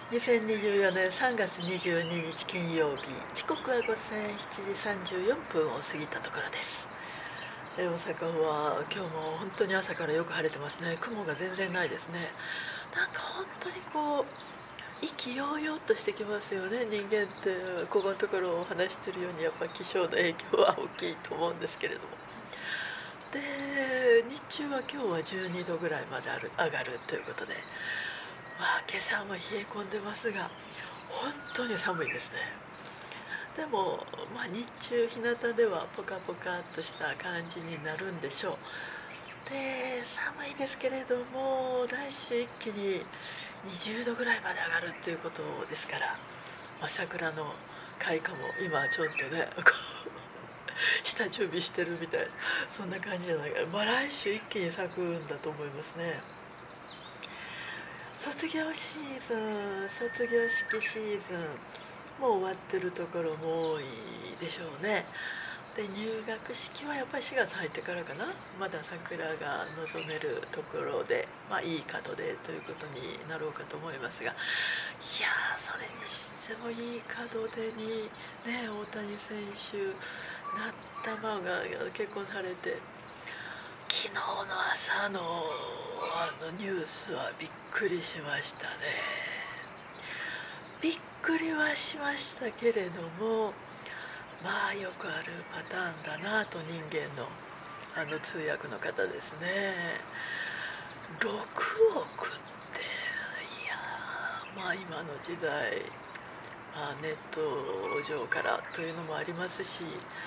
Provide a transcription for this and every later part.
2024年3月22日金曜日、時刻は午前7時34分を過ぎたところです。大阪は今日も本当に朝からよく晴れてますね。雲が全然ないですね。なんか本当に意気揚々としてきますよね。人間ってここのところお話してるようにやっぱ気象の影響は大きいと思うんですけれども、で日中は今日は12度ぐらいまで上がるということで、今朝も冷え込んでますが本当に寒いですね。でも、日中日向ではポカポカっとした感じになるんでしょう。で寒いですけれども、来週一気に20度ぐらいまで上がるということですから、桜の開花も今ちょっとね下準備してるみたいな、そんな感じじゃないか、来週一気に咲くんだと思いますね。卒業シーズン、卒業式シーズンもう終わってるところも多いでしょうね。で入学式はやっぱり4月入ってからかな、まだ桜が望めるところで、いい門出ということになろうかと思いますが、いやそれにしてもいい門出にね、大谷選手なったまが結婚されて、昨日の朝のニュースはびっくりしましたね。びっくりはしましたけれども、よくあるパターンだなと、人間の通訳の方ですね。6億って、いや今の時代、ネット上からというのもありますし、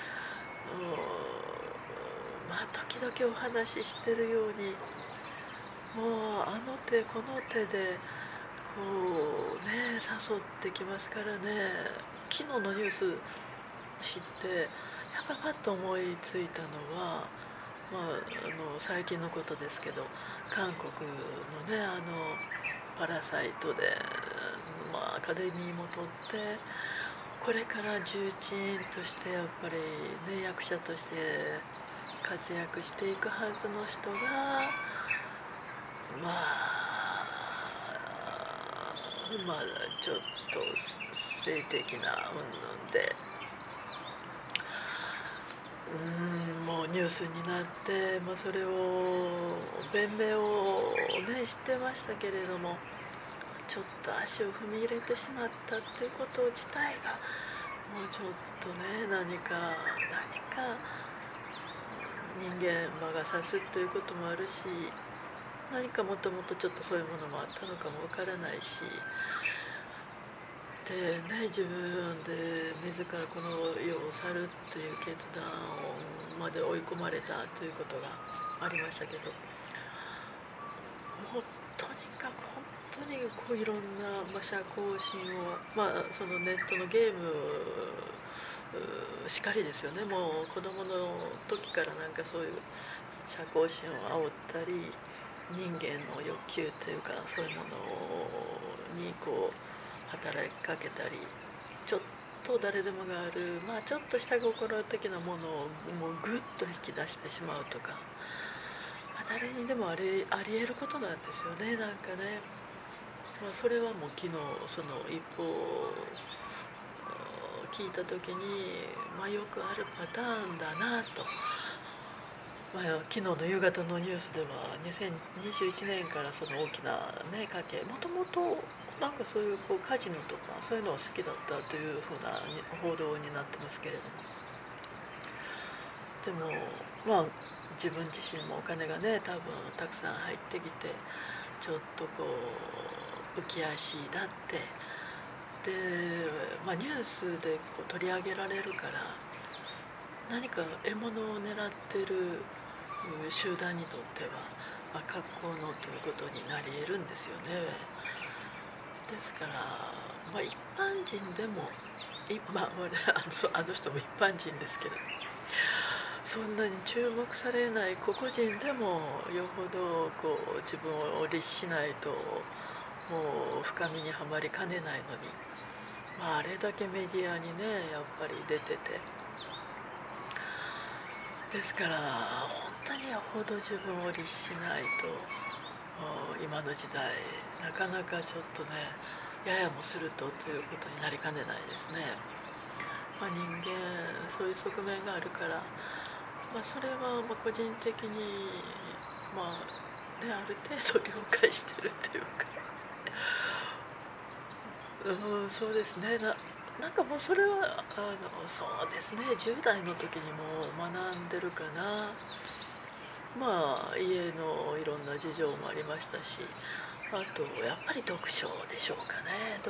時々お話ししてるように、もうあの手この手で誘ってきますからね。昨日のニュース知ってやっぱパッと思いついたのは、最近のことですけど、韓国のねパラサイトで、アカデミーも取って、これから重鎮としてやっぱりね、役者として活躍していくはずの人が、ちょっと性的な云々で、もうニュースになって、それを弁明をねしてましたけれども、ちょっと足を踏み入れてしまったっていうこと自体が、もうちょっとね、何か人間魔が差すということもあるし、何かもともとちょっとそういうものもあったのかもわからないし、でね、自分で自らこの世を去るっていう決断まで追い込まれたということがありましたけど、もうとにかく本当にいろんな、社交心を、そのネットのゲームしかりですよね。もう子供の時からなんかそういう社交心を煽ったり、人間の欲求というか、そういうものに働きかけたり、ちょっと誰でもがある、ちょっと下心的なものをもうグッと引き出してしまうとか、誰にでもあり得ることなんですよね。なんかね、それはもう昨日その一報を聞いた時に、よくあるパターンだなと。昨日の夕方のニュースでは2021年からその大きな、家計、もともとなんかそういうカジノとかそういうのが好きだったというふうな報道になってますけれども、でも自分自身もお金がね多分たくさん入ってきて、ちょっと浮き足立って、で、ニュースで取り上げられるから、何か獲物を狙ってる集団にとっては、格好のということになり得るんですよね。ですから、一般人でもあの人も一般人ですけれども、そんなに注目されない個々人でもよほど自分を律しないと、もう深みにはまりかねないのに、あれだけメディアにねやっぱり出てて、ですから本当によほど自分を律しないと、今の時代なかなかちょっとねややもするということになりかねないですね。人間そういう側面があるから、それは個人的にある程度了解してるっていうかそうですね。なんかもうそれはそうですね、10代の時にも学んでるかな。家のいろんな事情もありましたし、あとやっぱり読書でしょうかね。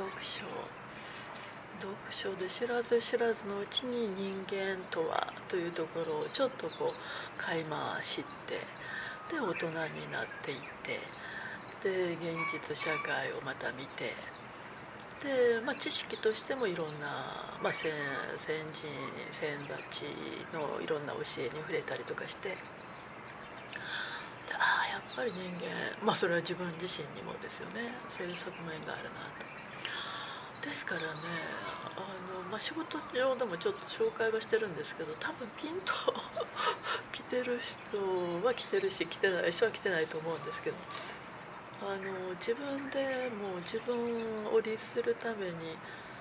読書で知らず知らずのうちに人間とはというところをちょっと垣間知って、で大人になっていって、で現実社会をまた見て、で、知識としてもいろんな、先達のいろんな教えに触れたりとかして、でやっぱり人間、それは自分自身にもですよね、そういう側面があるなと。ですからね、仕事上でもちょっと紹介はしてるんですけど、多分ピンと来てる人は来てるし、来てない人は来てないと思うんですけど、自分でもう自分を律するために、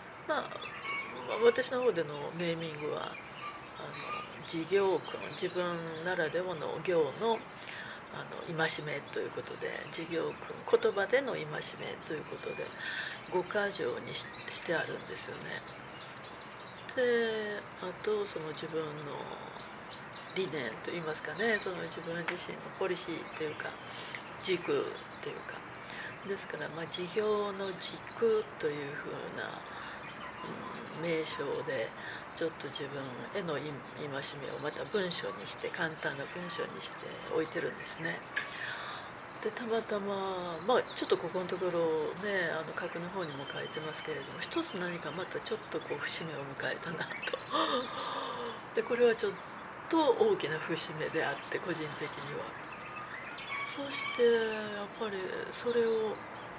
私の方でのネーミングは自行訓、自分ならではの行の戒めということで、自行訓、言葉での戒めということで5箇条にしてあるんですよね。であとその自分の理念といいますかね、その自分自身のポリシーというか軸というか、ですから事業の軸というふうな、名称でちょっと自分への戒めをまた文章にして、簡単な文章にして置いてるんですね。でたまたま、ちょっとここのところね、核の方にも書いてますけれども、一つ何かまたちょっと節目を迎えたなとでこれはちょっと大きな節目であって、個人的には。そしてやっぱりそれを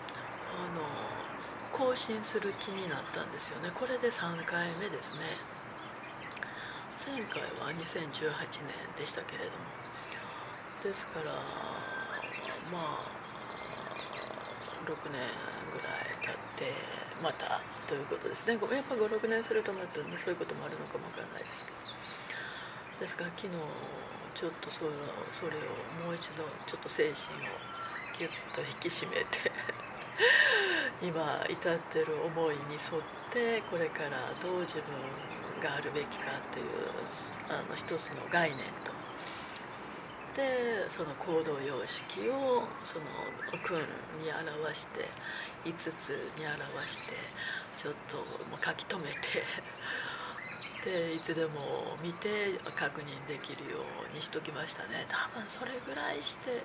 更新する気になったんですよね。これで3回目ですね。前回は2018年でしたけれども、ですから6年ぐらい経ってまたということですね。やっぱ56年するとまた、そういうこともあるのかもわからないですけど、ですから昨日ちょっとそれをもう一度ちょっと精神をギュッと引き締めて今至ってる思いに沿ってこれからどう自分があるべきかという一つの概念と、でその行動様式をその訓に表して、5つに表してちょっと書き留めてでいつでも見て確認できるようにしときましたね。多分それぐらいして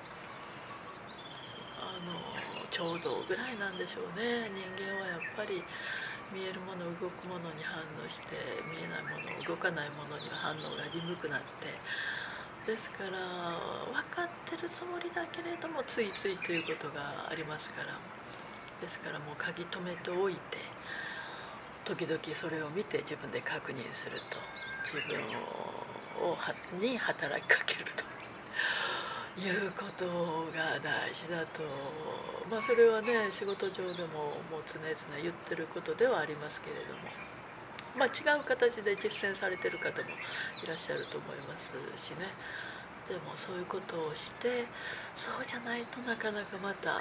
ちょうどぐらいなんでしょうね。人間はやっぱり見えるもの、動くものに反応して、見えないもの、動かないものには反応が鈍くなって、ですから分かってるつもりだけれどもついついということがありますから、ですからもう書き留めておいて、時々それを見て自分で確認すると、自分に働きかけるということが大事だと、それはね、仕事上でももう常々言ってることではありますけれども、違う形で実践されてる方もいらっしゃると思いますしね。でもそういうことをして、そうじゃないとなかなかまた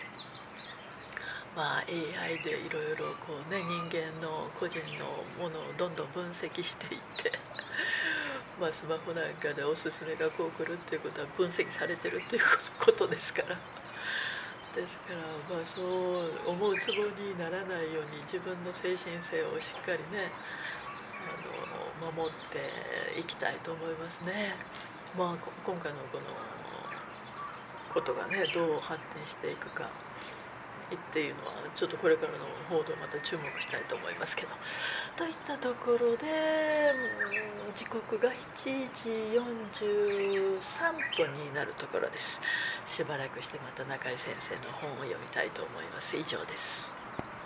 AI でいろいろ人間の個人のものをどんどん分析していってスマホなんかでおすすめがこう来るっていうことは分析されてるっていうことですから、ですからそう思うつぼにならないように自分の精神性をしっかりね守っていきたいと思いますね。今回のこのことがね、どう発展していくかっていうのはちょっとこれからの報道また注目したいと思いますけど、といったところで時刻が7時43分になるところです。しばらくしてまた中井先生の本を読みたいと思います。以上です。